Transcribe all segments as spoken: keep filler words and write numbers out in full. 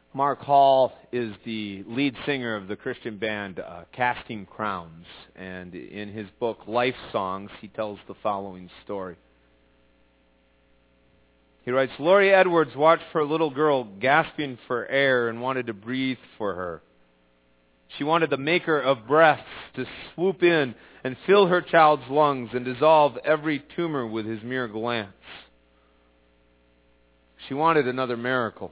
Mark Hall is the lead singer of the Christian band uh, Casting Crowns, and in his book Life Songs, he tells the following story. He writes, Laurie Edwards watched her little girl gasping for air and wanted to breathe for her. She wanted the maker of breaths to swoop in and fill her child's lungs and dissolve every tumor with his mere glance. She wanted another miracle.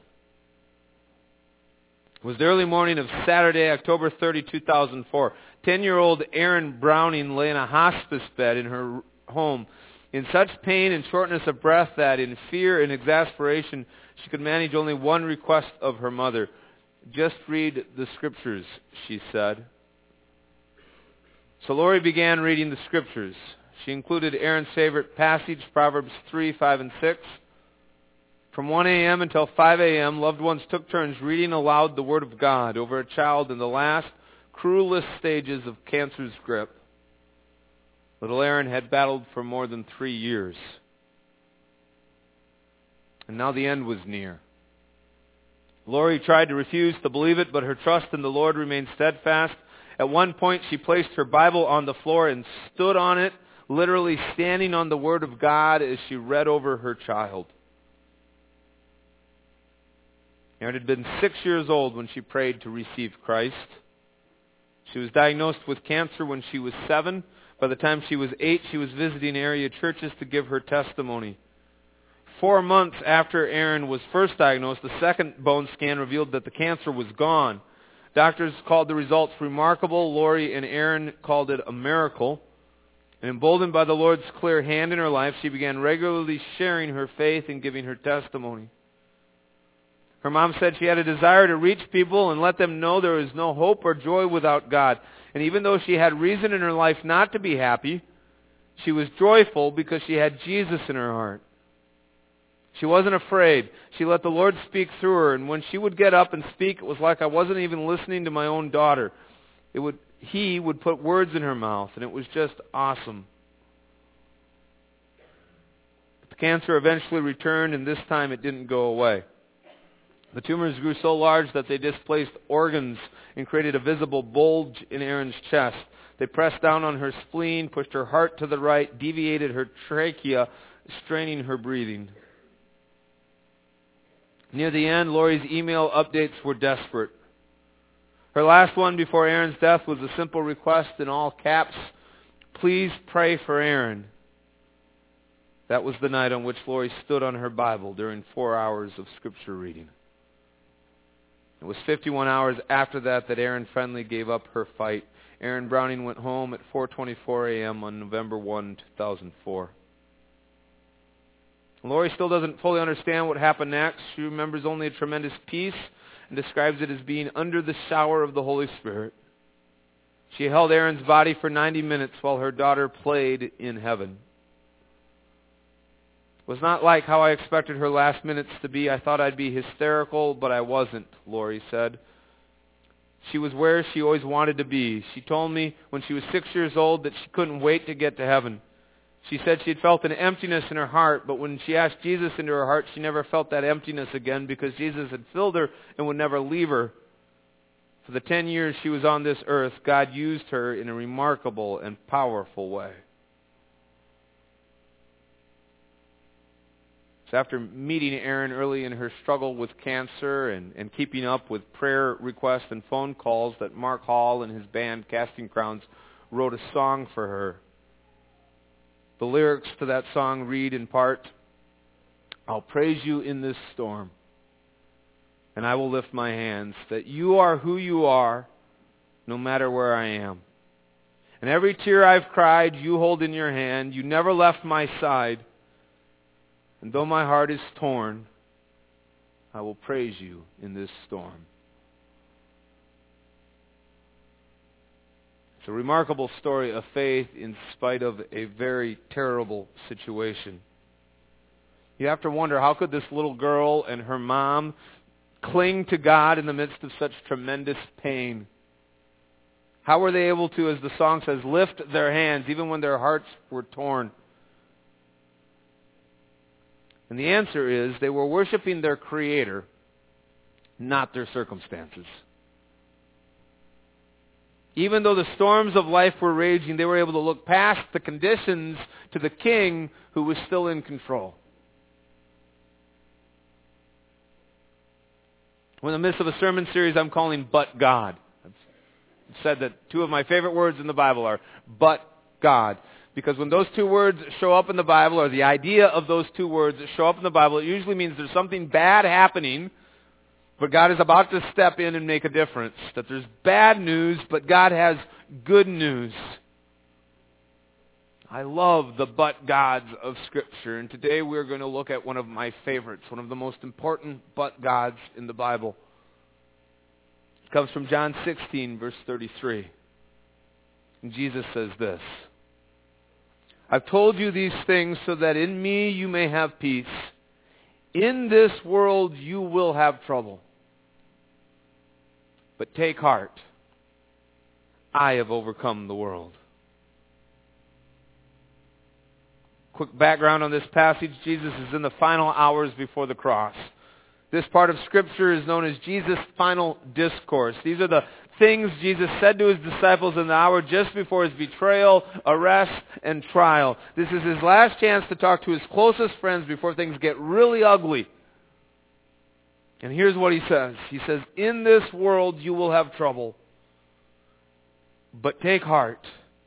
It was the early morning of Saturday, October thirtieth, two thousand four. Ten-year-old Erin Browning lay in a hospice bed in her home in such pain and shortness of breath that in fear and exasperation she could manage only one request of her mother. Just read the scriptures, she said. So Laurie began reading the scriptures. She included Erin's favorite passage, Proverbs three, five, and six. From one a.m. until five a.m., loved ones took turns reading aloud the Word of God over a child in the last, cruelest stages of cancer's grip. Little Erin had battled for more than three years. And now the end was near. Laurie tried to refuse to believe it, but her trust in the Lord remained steadfast. At one point, she placed her Bible on the floor and stood on it, literally standing on the Word of God as she read over her child. Erin had been six years old when she prayed to receive Christ. She was diagnosed with cancer when she was seven. By the time she was eight, she was visiting area churches to give her testimony. Four months after Erin was first diagnosed, the second bone scan revealed that the cancer was gone. Doctors called the results remarkable. Laurie and Erin called it a miracle. And emboldened by the Lord's clear hand in her life, she began regularly sharing her faith and giving her testimony. Her mom said she had a desire to reach people and let them know there is no hope or joy without God. And even though she had reason in her life not to be happy, she was joyful because she had Jesus in her heart. She wasn't afraid. She let the Lord speak through her. And when she would get up and speak, it was like I wasn't even listening to my own daughter. It would, He would put words in her mouth, and it was just awesome. But the cancer eventually returned, and this time it didn't go away. The tumors grew so large that they displaced organs and created a visible bulge in Erin's chest. They pressed down on her spleen, pushed her heart to the right, deviated her trachea, straining her breathing. Near the end, Laurie's email updates were desperate. Her last one before Erin's death was a simple request in all caps, "Please pray for Erin." That was the night on which Laurie stood on her Bible during four hours of scripture reading. It was fifty-one hours after that that Erin finally gave up her fight. Erin Browning went home at four twenty-four a.m. on November first, two thousand four. Laurie still doesn't fully understand what happened next. She remembers only a tremendous peace and describes it as being under the shower of the Holy Spirit. She held Erin's body for ninety minutes while her daughter played in heaven. It was not like how I expected her last minutes to be. I thought I'd be hysterical, but I wasn't, Laurie said. She was where she always wanted to be. She told me when she was six years old that she couldn't wait to get to heaven. She said she had felt an emptiness in her heart, but when she asked Jesus into her heart, she never felt that emptiness again because Jesus had filled her and would never leave her. For the ten years she was on this earth, God used her in a remarkable and powerful way. So after meeting Erin early in her struggle with cancer and, and keeping up with prayer requests and phone calls, that Mark Hall and his band, Casting Crowns, wrote a song for her. The lyrics to that song read in part, "I'll praise you in this storm, and I will lift my hands, that you are who you are, no matter where I am. And every tear I've cried, you hold in your hand. You never left my side. And though my heart is torn, I will praise you in this storm." It's a remarkable story of faith in spite of a very terrible situation. You have to wonder, how could this little girl and her mom cling to God in the midst of such tremendous pain? How were they able to, as the song says, lift their hands even when their hearts were torn? And the answer is they were worshiping their Creator not their circumstances. Even though the storms of life were raging, they were able to look past the conditions to the King who was still in control. We're in the midst of a sermon series I'm calling But God. I've said that two of my favorite words in the Bible are But God. Because when those two words show up in the Bible, or the idea of those two words show up in the Bible, it usually means there's something bad happening, but God is about to step in and make a difference. That there's bad news, but God has good news. I love the but gods of Scripture, and today we're going to look at one of my favorites, one of the most important but gods in the Bible. It comes from John sixteen, verse thirty-three. And Jesus says this, I've told you these things so that in me you may have peace. In this world you will have trouble. But take heart. I have overcome the world. Quick background on this passage. Jesus is in the final hours before the cross. This part of Scripture is known as Jesus' final discourse. These are the things Jesus said to his disciples in the hour just before his betrayal, arrest, and trial. This is his last chance to talk to his closest friends before things get really ugly. And here's what he says. He says, in this world you will have trouble, but take heart.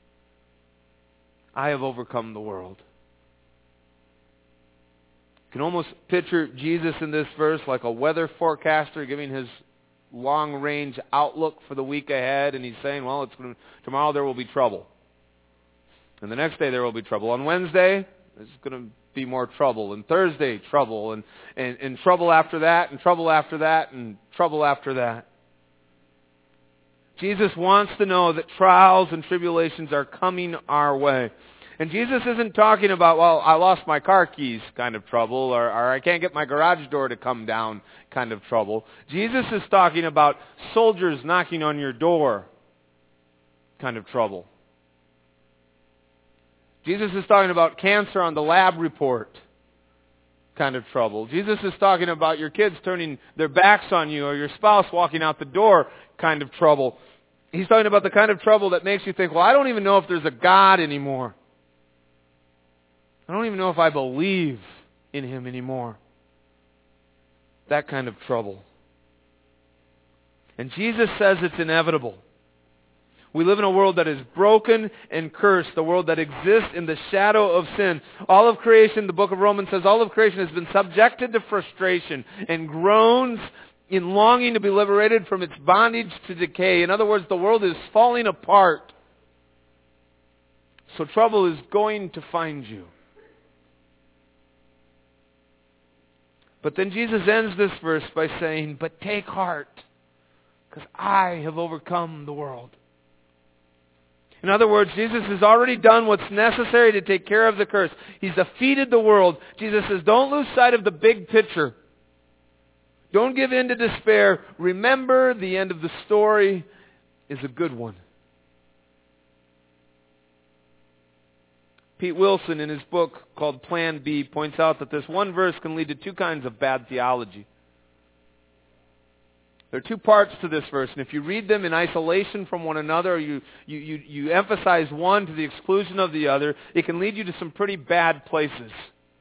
I have overcome the world. You can almost picture Jesus in this verse like a weather forecaster giving his long-range outlook for the week ahead, and he's saying, well, it's going to, tomorrow there will be trouble. And the next day there will be trouble. On Wednesday, there's going to be more trouble. And Thursday, trouble. And, and, and trouble after that, and trouble after that, and trouble after that. Jesus wants to know that trials and tribulations are coming our way. And Jesus isn't talking about, well, I lost my car keys kind of trouble, or, or I can't get my garage door to come down kind of trouble. Jesus is talking about soldiers knocking on your door kind of trouble. Jesus is talking about cancer on the lab report kind of trouble. Jesus is talking about your kids turning their backs on you, or your spouse walking out the door kind of trouble. He's talking about the kind of trouble that makes you think, well, I don't even know if there's a God anymore. I don't even know if I believe in Him anymore. That kind of trouble. And Jesus says it's inevitable. We live in a world that is broken and cursed, a world that exists in the shadow of sin. All of creation, the book of Romans says, all of creation has been subjected to frustration and groans in longing to be liberated from its bondage to decay. In other words, the world is falling apart. So trouble is going to find you. But then Jesus ends this verse by saying, but take heart, because I have overcome the world. In other words, Jesus has already done what's necessary to take care of the curse. He's defeated the world. Jesus says, don't lose sight of the big picture. Don't give in to despair. Remember, the end of the story is a good one. Pete Wilson, in his book called Plan B, points out that this one verse can lead to two kinds of bad theology. There are two parts to this verse, and if you read them in isolation from one another, or you, you, you, you emphasize one to the exclusion of the other, it can lead you to some pretty bad places.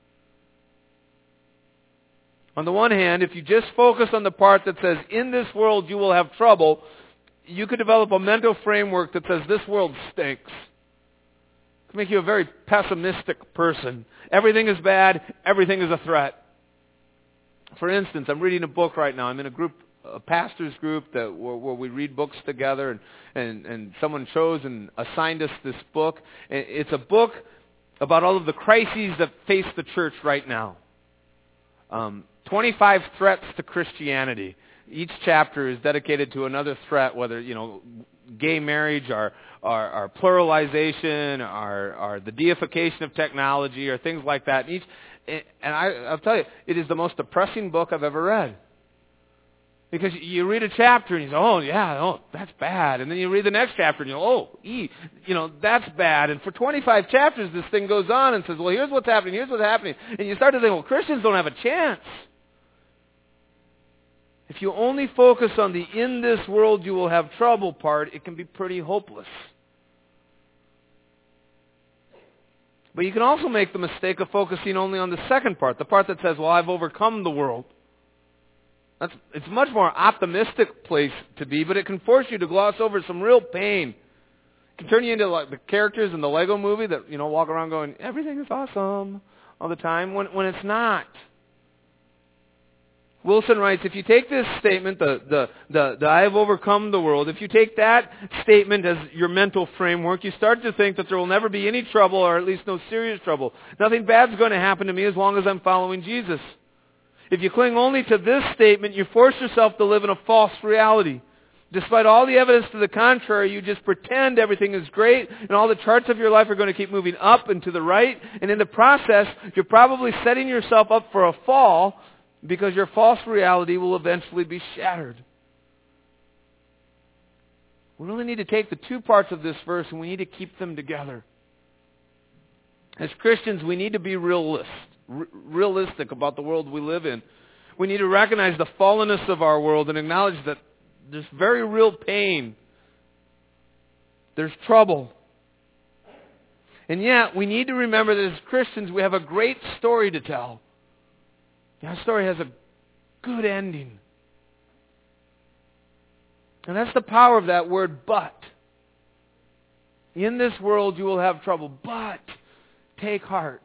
On the one hand, if you just focus on the part that says, in this world you will have trouble, you could develop a mental framework that says, this world stinks. It can make you a very pessimistic person. Everything is bad. Everything is a threat. For instance, I'm reading a book right now. I'm in a group, a pastor's group that where, where we read books together, and, and, and someone chose and assigned us this book. And it's a book about all of the crises that face the church right now. Um, twenty-five threats to Christianity. Each chapter is dedicated to another threat, whether, you know, gay marriage, or, or, or pluralization, or, or the deification of technology, or things like that. And, each, and I, I'll tell you, it is the most depressing book I've ever read. Because you read a chapter and you say, oh, yeah, oh, that's bad. And then you read the next chapter and you go, oh, ee, you know, that's bad. And for twenty-five chapters, this thing goes on and says, well, here's what's happening, here's what's happening. And you start to think, well, Christians don't have a chance. If you only focus on the in this world you will have trouble part, it can be pretty hopeless. But you can also make the mistake of focusing only on the second part, the part that says, well, I've overcome the world. That's, it's a much more optimistic place to be, but it can force you to gloss over some real pain. It can turn you into like the characters in the Lego movie that, you know, walk around going, everything is awesome all the time, when, when it's not. Wilson writes, if you take this statement, the, the, the, the I have overcome the world, if you take that statement as your mental framework, you start to think that there will never be any trouble, or at least no serious trouble. Nothing bad's going to happen to me as long as I'm following Jesus. If you cling only to this statement, you force yourself to live in a false reality. Despite all the evidence to the contrary, you just pretend everything is great, and all the charts of your life are going to keep moving up and to the right, and in the process, you're probably setting yourself up for a fall, because your false reality will eventually be shattered. We really need to take the two parts of this verse and we need to keep them together. As Christians, we need to be realist, r- realistic about the world we live in. We need to recognize the fallenness of our world and acknowledge that there's very real pain. There's trouble. And yet, we need to remember that as Christians, we have a great story to tell. That story has a good ending. And that's the power of that word, but. In this world you will have trouble, but take heart.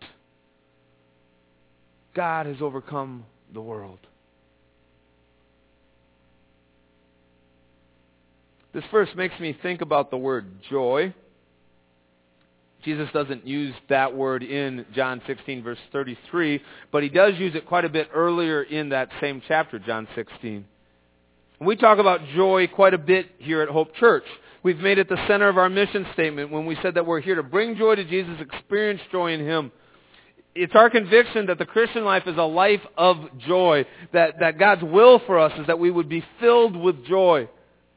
God has overcome the world. This verse makes me think about the word joy. Jesus doesn't use that word in John sixteen, verse thirty-three, but he does use it quite a bit earlier in that same chapter, John sixteen. We talk about joy quite a bit here at Hope Church. We've made it the center of our mission statement when we said that we're here to bring joy to Jesus, experience joy in Him. It's our conviction that the Christian life is a life of joy, that, that God's will for us is that we would be filled with joy.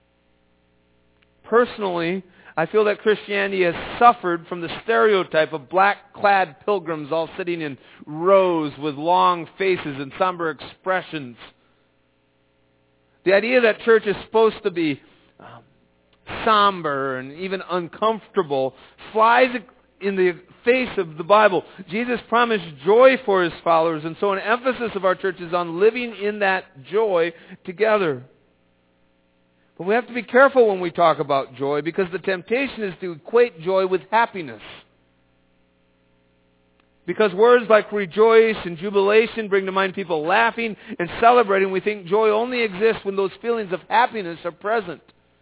Personally, I feel that Christianity has suffered from the stereotype of black-clad pilgrims all sitting in rows with long faces and somber expressions. The idea that church is supposed to be um, somber and even uncomfortable flies in the face of the Bible. Jesus promised joy for His followers, and so an emphasis of our church is on living in that joy together. But we have to be careful when we talk about joy, because the temptation is to equate joy with happiness. Because words like rejoice and jubilation bring to mind people laughing and celebrating, we think joy only exists when those feelings of happiness are present.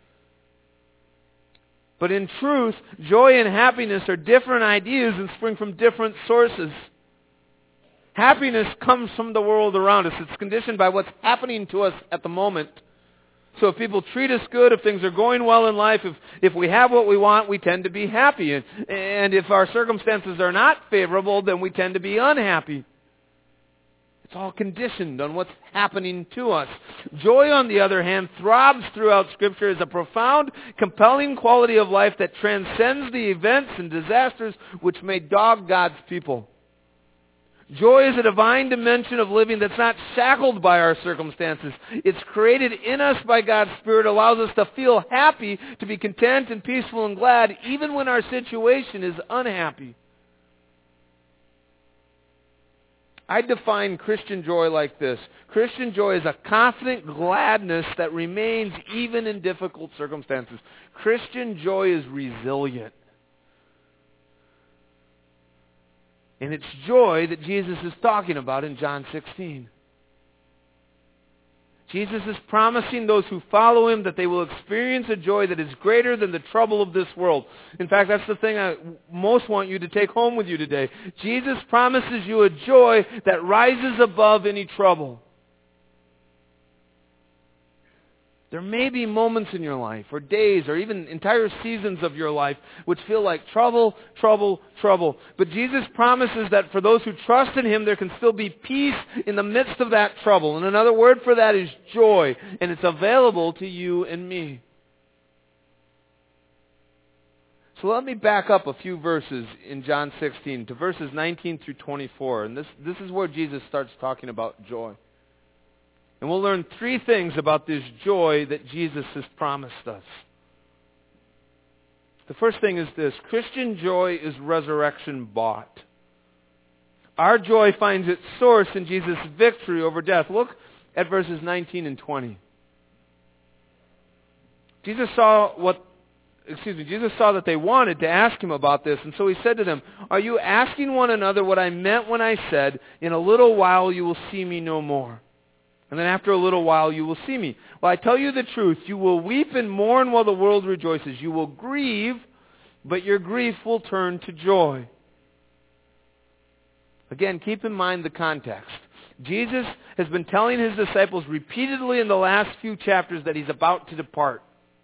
But in truth, joy and happiness are different ideas and spring from different sources. Happiness comes from the world around us. It's conditioned by what's happening to us at the moment. So if people treat us good, if things are going well in life, if, if we have what we want, we tend to be happy. And, and if our circumstances are not favorable, then we tend to be unhappy. It's all conditioned on what's happening to us. Joy, on the other hand, throbs throughout Scripture as a profound, compelling quality of life that transcends the events and disasters which may dog God's people. Joy is a divine dimension of living that's not shackled by our circumstances. It's created in us by God's Spirit, allows us to feel happy, to be content and peaceful and glad, even when our situation is unhappy. I define Christian joy like this. Christian joy is a confident gladness that remains even in difficult circumstances. Christian joy is resilient. And it's joy that Jesus is talking about in John sixteen. Jesus is promising those who follow Him that they will experience a joy that is greater than the trouble of this world. In fact, that's the thing I most want you to take home with you today. Jesus promises you a joy that rises above any trouble. There may be moments in your life, or days, or even entire seasons of your life, which feel like trouble, trouble, trouble. But Jesus promises that for those who trust in Him, there can still be peace in the midst of that trouble. And another word for that is joy, and it's available to you and me. So let me back up a few verses in John sixteen to verses nineteen through twenty-four. And this, this is where Jesus starts talking about joy. And we'll learn three things about this joy that Jesus has promised us. The first thing is this: Christian joy is resurrection bought. Our joy finds its source in Jesus' victory over death. Look at verses nineteen and twenty. Jesus saw what, excuse me, Jesus saw that they wanted to ask him about this, and so he said to them, "Are you asking one another what I meant when I said, 'In a little while you will see me no more'? And then after a little while you will see me. Well, I tell you the truth, you will weep and mourn while the world rejoices. You will grieve, but your grief will turn to joy." Again, keep in mind the context. Jesus has been telling his disciples repeatedly in the last few chapters that he's about to depart.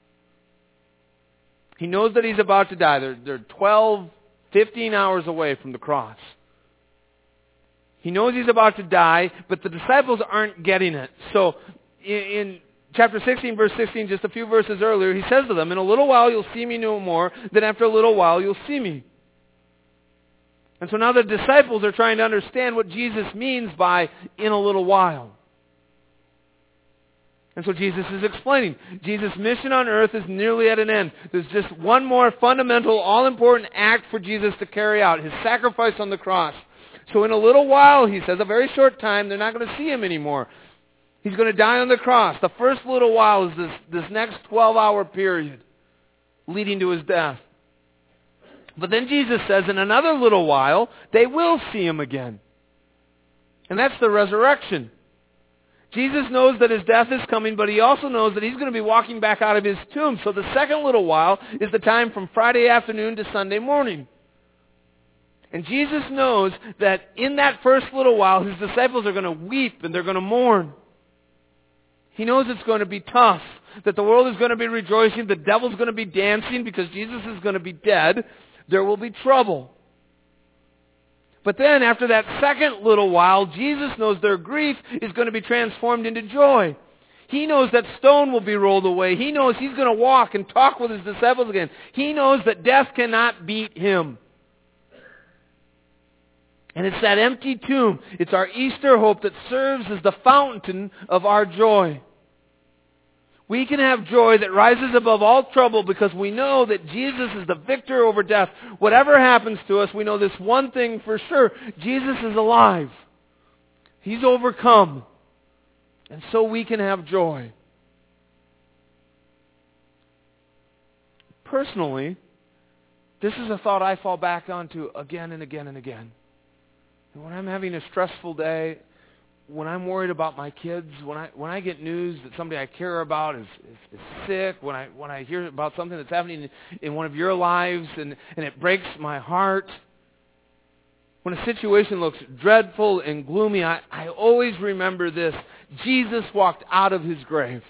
He knows that he's about to die. They're, they're twelve, fifteen hours away from the cross. He knows he's about to die, but the disciples aren't getting it. So in, in chapter sixteen, verse sixteen, just a few verses earlier, he says to them, "In a little while you'll see me no more, then after a little while you'll see me." And so now the disciples are trying to understand what Jesus means by "in a little while." And so Jesus is explaining. Jesus' mission on earth is nearly at an end. There's just one more fundamental, all-important act for Jesus to carry out, his sacrifice on the cross. So in a little while, he says, a very short time, they're not going to see him anymore. He's going to die on the cross. The first little while is this, this next twelve-hour period leading to his death. But then Jesus says in another little while, they will see him again. And that's the resurrection. Jesus knows that his death is coming, but he also knows that he's going to be walking back out of his tomb. So the second little while is the time from Friday afternoon to Sunday morning. And Jesus knows that in that first little while, his disciples are going to weep and they're going to mourn. He knows it's going to be tough, that the world is going to be rejoicing, the devil's going to be dancing because Jesus is going to be dead. There will be trouble. But then after that second little while, Jesus knows their grief is going to be transformed into joy. He knows that stone will be rolled away. He knows he's going to walk and talk with his disciples again. He knows that death cannot beat him. And it's that empty tomb, it's our Easter hope that serves as the fountain of our joy. We can have joy that rises above all trouble because we know that Jesus is the victor over death. Whatever happens to us, we know this one thing for sure. Jesus is alive. He's overcome. And so we can have joy. Personally, this is a thought I fall back onto again and again and again. When I'm having a stressful day, when I'm worried about my kids, when I when I get news that somebody I care about is, is, is sick, when I when I hear about something that's happening in, in one of your lives and, and it breaks my heart, when a situation looks dreadful and gloomy, I, I always remember this. Jesus walked out of his grave.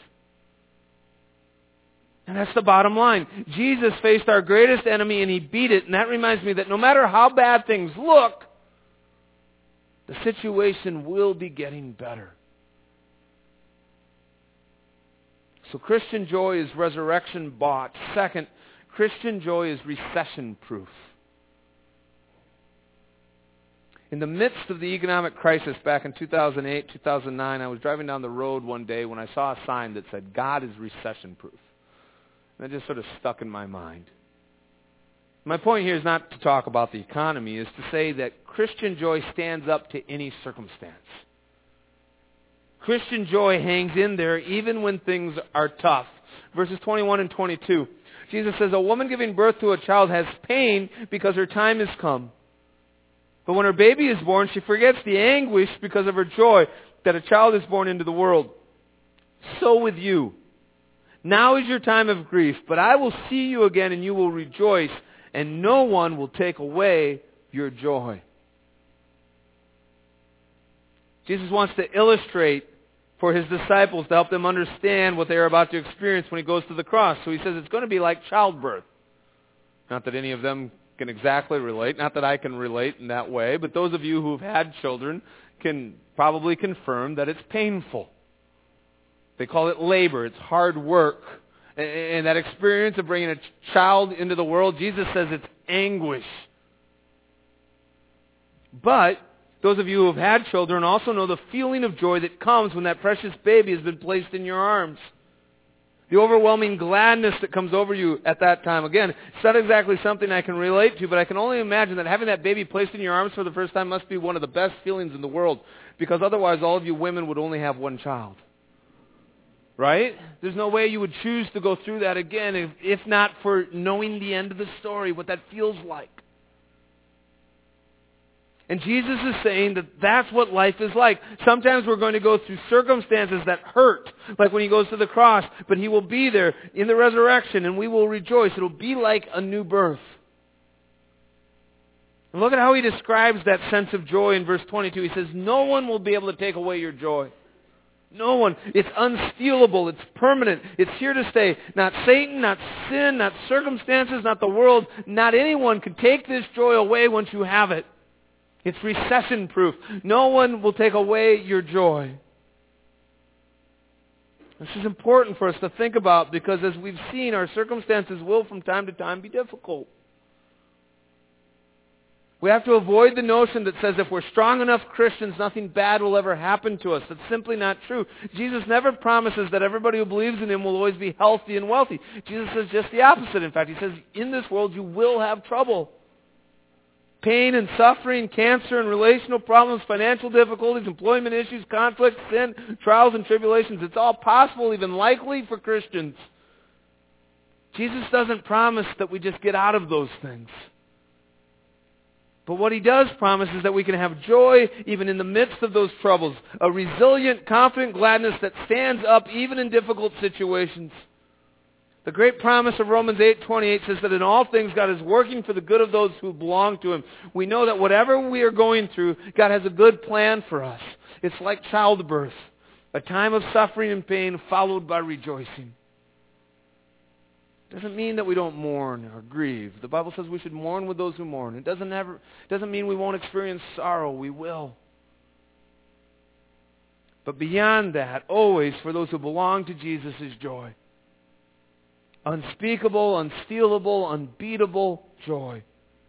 And that's the bottom line. Jesus faced our greatest enemy and he beat it. And that reminds me that no matter how bad things look, the situation will be getting better. So Christian joy is resurrection bought. Second, Christian joy is recession proof. In the midst of the economic crisis back in two thousand eight, two thousand nine, I was driving down the road one day when I saw a sign that said, "God is recession proof." And that just sort of stuck in my mind. My point here is not to talk about the economy, is to say that Christian joy stands up to any circumstance. Christian joy hangs in there even when things are tough. Verses twenty-one and twenty-two. Jesus says, "A woman giving birth to a child has pain because her time has come. But when her baby is born, she forgets the anguish because of her joy that a child is born into the world. So with you. Now is your time of grief, but I will see you again and you will rejoice, and no one will take away your joy." Jesus wants to illustrate for his disciples to help them understand what they are about to experience when he goes to the cross. So he says it's going to be like childbirth. Not that any of them can exactly relate, not that I can relate in that way, but those of you who have had children can probably confirm that it's painful. They call it labor. It's hard work. And that experience of bringing a child into the world, Jesus says it's anguish. But Those of you who have had children also know the feeling of joy that comes when that precious baby has been placed in your arms. The overwhelming gladness that comes over you at that time. Again, it's not exactly something I can relate to, but I can only imagine that having that baby placed in your arms for the first time must be one of the best feelings in the world, because otherwise all of you women would only have one child. Right? There's no way you would choose to go through that again if, if not for knowing the end of the story, what that feels like. And Jesus is saying that that's what life is like. Sometimes we're going to go through circumstances that hurt, like when he goes to the cross, but he will be there in the resurrection and we will rejoice. It'll be like a new birth. And look at how he describes that sense of joy in verse twenty-two. He says, no one will be able to take away your joy. No one. It's unstealable. It's permanent. It's here to stay. Not Satan, not sin, not circumstances, not the world. Not anyone can take this joy away once you have it. It's recession-proof. No one will take away your joy. This is important for us to think about because as we've seen, our circumstances will from time to time be difficult. We have to avoid the notion that says if we're strong enough Christians, nothing bad will ever happen to us. That's simply not true. Jesus never promises that everybody who believes in him will always be healthy and wealthy. Jesus says just the opposite. In fact, he says, in this world you will have trouble. Pain and suffering, cancer and relational problems, financial difficulties, employment issues, conflict, sin, trials and tribulations. It's all possible, even likely for Christians. Jesus doesn't promise that we just get out of those things. But what he does promise is that we can have joy even in the midst of those troubles. A resilient, confident gladness that stands up even in difficult situations. The great promise of Romans eight twenty-eight says that in all things God is working for the good of those who belong to him. We know that whatever we are going through, God has a good plan for us. It's like childbirth, a time of suffering and pain followed by rejoicing. It doesn't mean that we don't mourn or grieve. The Bible says we should mourn with those who mourn. It doesn't ever, doesn't mean we won't experience sorrow. We will. But beyond that, always for those who belong to Jesus is joy. Unspeakable, unstealable, unbeatable joy.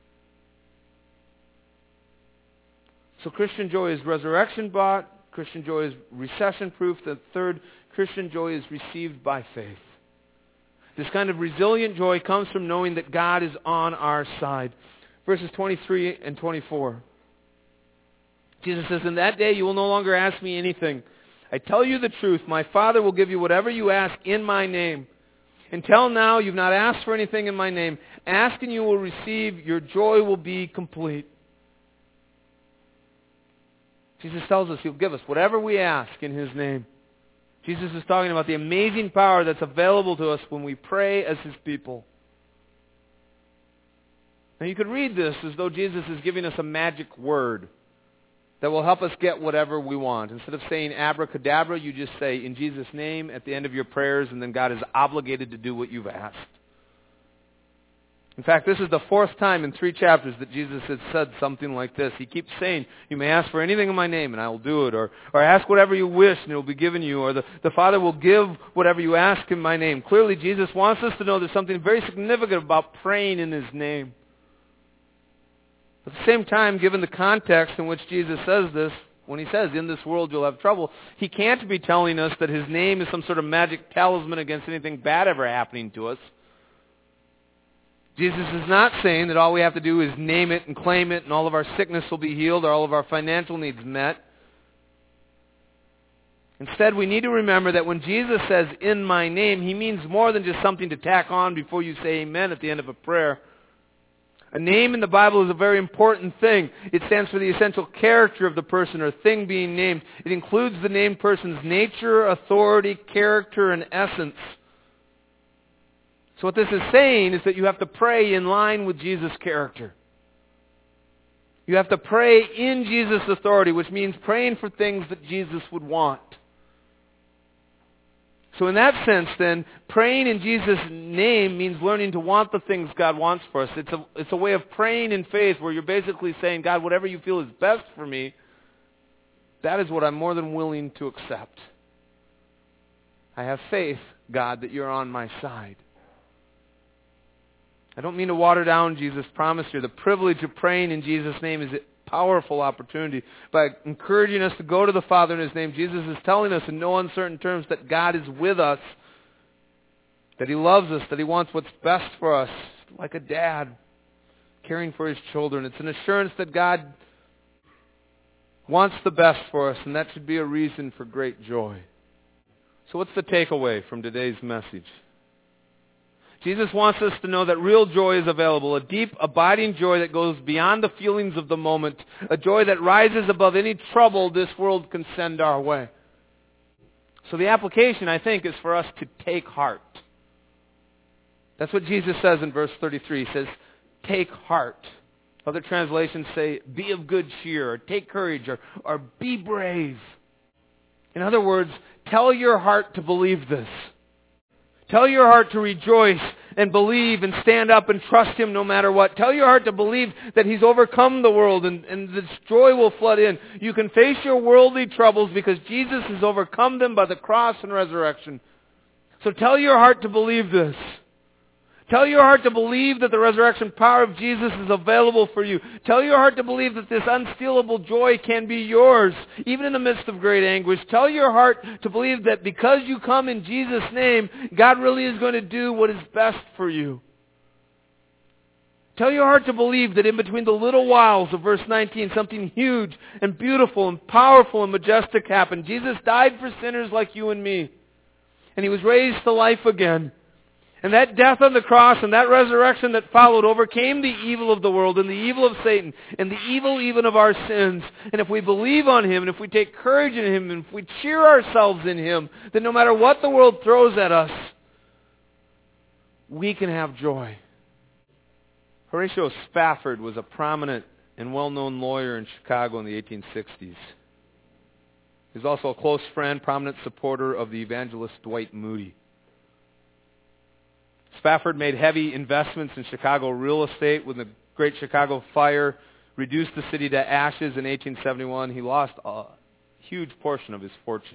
So Christian joy is resurrection bought. Christian joy is recession proof. The third, Christian joy is received by faith. This kind of resilient joy comes from knowing that God is on our side. Verses twenty-three and twenty-four. Jesus says, in that day you will no longer ask me anything. I tell you the truth. My Father will give you whatever you ask in my name. Until now, you've not asked for anything in my name. Ask and you will receive. Your joy will be complete. Jesus tells us he'll give us whatever we ask in his name. Jesus is talking about the amazing power that's available to us when we pray as his people. Now you could read this as though Jesus is giving us a magic word that will help us get whatever we want. Instead of saying abracadabra, you just say in Jesus' name at the end of your prayers, and then God is obligated to do what you've asked. In fact, this is the fourth time in three chapters that Jesus has said something like this. He keeps saying, you may ask for anything in my name and I will do it. Or, or ask whatever you wish and it will be given you. Or the, the Father will give whatever you ask in my name. Clearly, Jesus wants us to know there's something very significant about praying in his name. At the same time, given the context in which Jesus says this, when he says, in this world you'll have trouble, he can't be telling us that his name is some sort of magic talisman against anything bad ever happening to us. Jesus is not saying that all we have to do is name it and claim it and all of our sickness will be healed or all of our financial needs met. Instead, we need to remember that when Jesus says, in my name, he means more than just something to tack on before you say amen at the end of a prayer. A name in the Bible is a very important thing. It stands for the essential character of the person or thing being named. It includes the named person's nature, authority, character, and essence. So what this is saying is that you have to pray in line with Jesus' character. You have to pray in Jesus' authority, which means praying for things that Jesus would want. So in that sense, then, praying in Jesus' name means learning to want the things God wants for us. It's a, it's a way of praying in faith where you're basically saying, God, whatever you feel is best for me, that is what I'm more than willing to accept. I have faith, God, that you're on my side. I don't mean to water down Jesus' promise here. The privilege of praying in Jesus' name is powerful opportunity. By encouraging us to go to the Father in His name, Jesus is telling us in no uncertain terms that God is with us, that He loves us, that He wants what's best for us, like a dad caring for his children. It's an assurance that God wants the best for us, and that should be a reason for great joy. So what's the takeaway from today's message? Jesus wants us to know that real joy is available, a deep, abiding joy that goes beyond the feelings of the moment, a joy that rises above any trouble this world can send our way. So the application, I think, is for us to take heart. That's what Jesus says in verse thirty-three. He says, take heart. Other translations say, be of good cheer, or take courage, or, or be brave. In other words, tell your heart to believe this. Tell your heart to rejoice and believe and stand up and trust Him no matter what. Tell your heart to believe that He's overcome the world and, and this joy will flood in. You can face your worldly troubles because Jesus has overcome them by the cross and resurrection. So tell your heart to believe this. Tell your heart to believe that the resurrection power of Jesus is available for you. Tell your heart to believe that this unstealable joy can be yours, even in the midst of great anguish. Tell your heart to believe that because you come in Jesus' name, God really is going to do what is best for you. Tell your heart to believe that in between the little whiles of verse nineteen, something huge and beautiful and powerful and majestic happened. Jesus died for sinners like you and me, and He was raised to life again. And that death on the cross and that resurrection that followed overcame the evil of the world and the evil of Satan and the evil even of our sins. And if we believe on Him and if we take courage in Him and if we cheer ourselves in Him, then no matter what the world throws at us, we can have joy. Horatio Spafford was a prominent and well-known lawyer in Chicago in the eighteen sixties. He was also a close friend, prominent supporter of the evangelist Dwight Moody. Spafford made heavy investments in Chicago real estate. When the Great Chicago Fire reduced the city to ashes in eighteen seventy-one, he lost a huge portion of his fortune.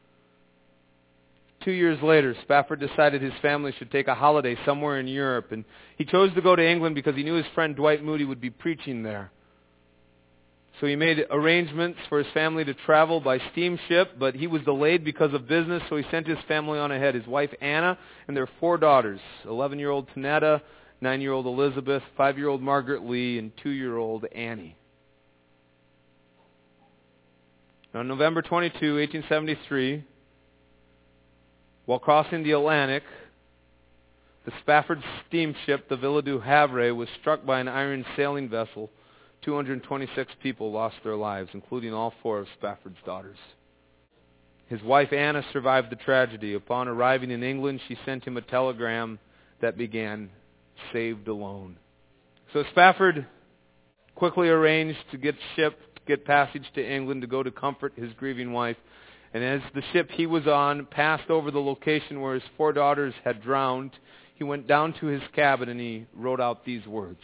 Two years later, Spafford decided his family should take a holiday somewhere in Europe, and he chose to go to England because he knew his friend Dwight Moody would be preaching there. So he made arrangements for his family to travel by steamship, but he was delayed because of business, so he sent his family on ahead. His wife Anna and their four daughters, eleven-year-old Tanetta, nine-year-old Elizabeth, five-year-old Margaret Lee, and two-year-old Annie. On November twenty-second, eighteen seventy-three, while crossing the Atlantic, the Spafford steamship, the Villa du Havre, was struck by an iron sailing vessel. two hundred twenty-six people lost their lives, including all four of Spafford's daughters. His wife Anna survived the tragedy. Upon arriving in England, she sent him a telegram that began, "Saved alone." So Spafford quickly arranged to get ship, to get passage to England to go to comfort his grieving wife. And as the ship he was on passed over the location where his four daughters had drowned, he went down to his cabin and he wrote out these words.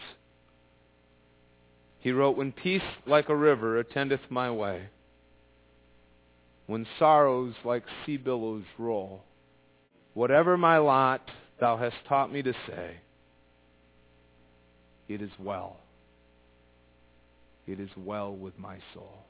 He wrote, "When peace like a river attendeth my way, when sorrows like sea billows roll, whatever my lot, thou hast taught me to say, it is well. It is well with my soul."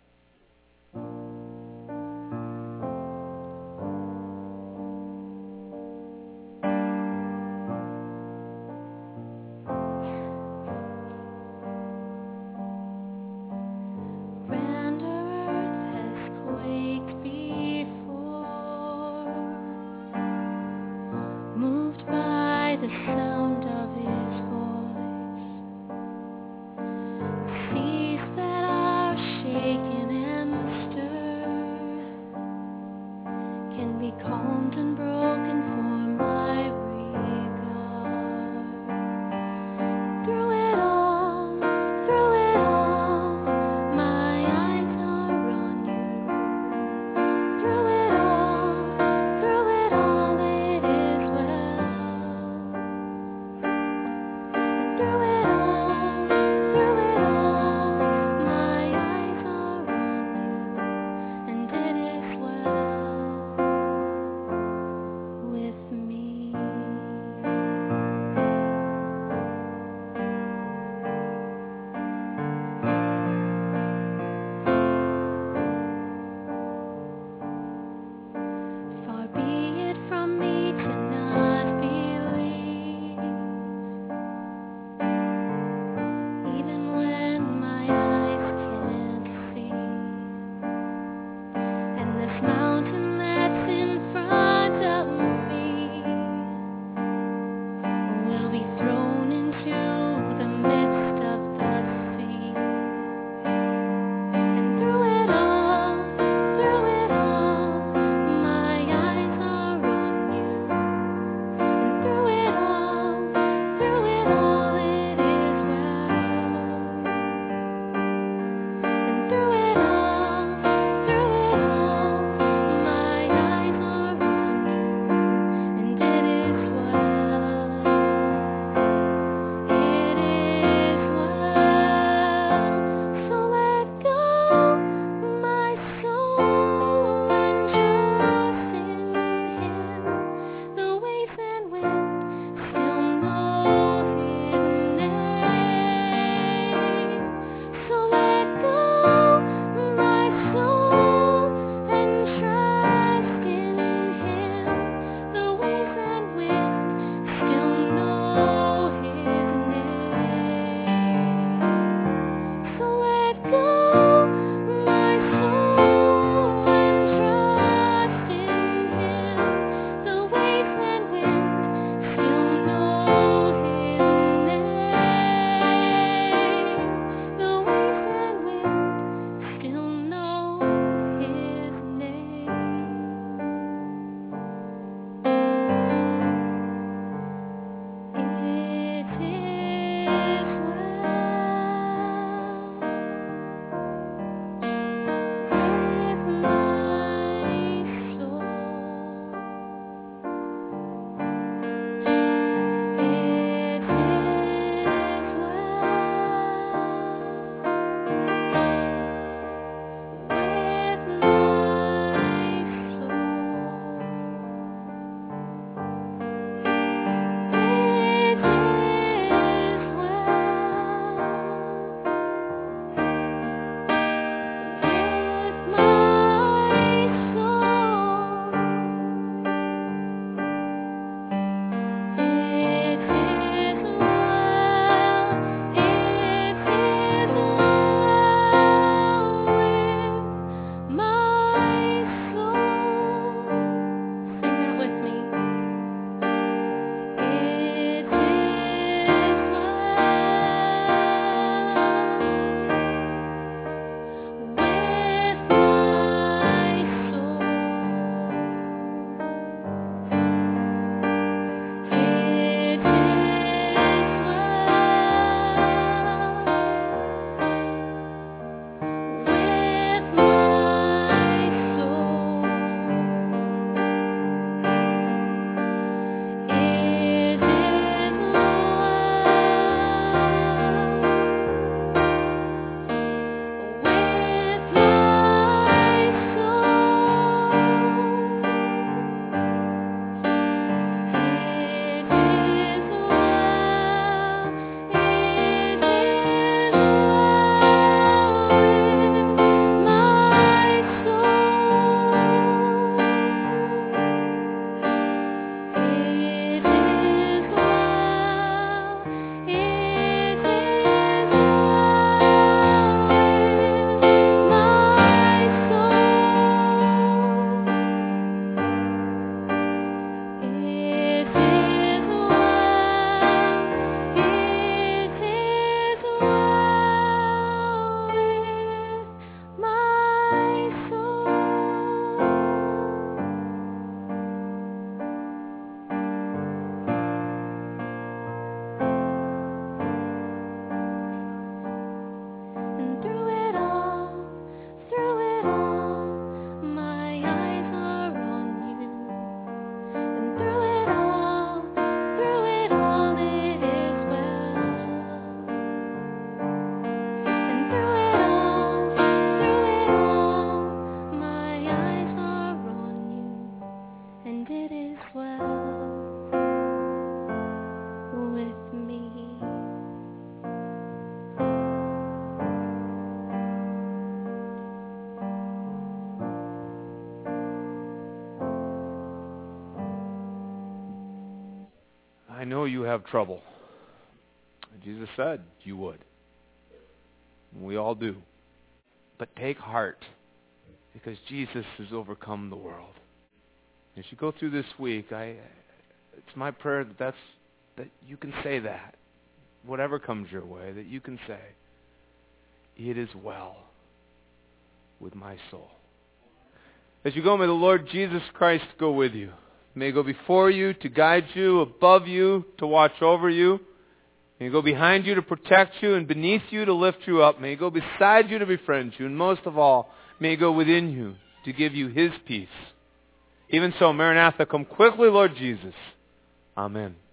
I know you have trouble. Jesus said you would. We all do. But take heart, because Jesus has overcome the world. As you go through this week, I, it's my prayer that that's, that you can say that, whatever comes your way, that you can say, it is well with my soul. As you go, may the Lord Jesus Christ go with you. May He go before you to guide you, above you to watch over you. May He go behind you to protect you, and beneath you to lift you up. May He go beside you to befriend you, and most of all, may He go within you to give you His peace. Even so, Maranatha, come quickly, Lord Jesus. Amen.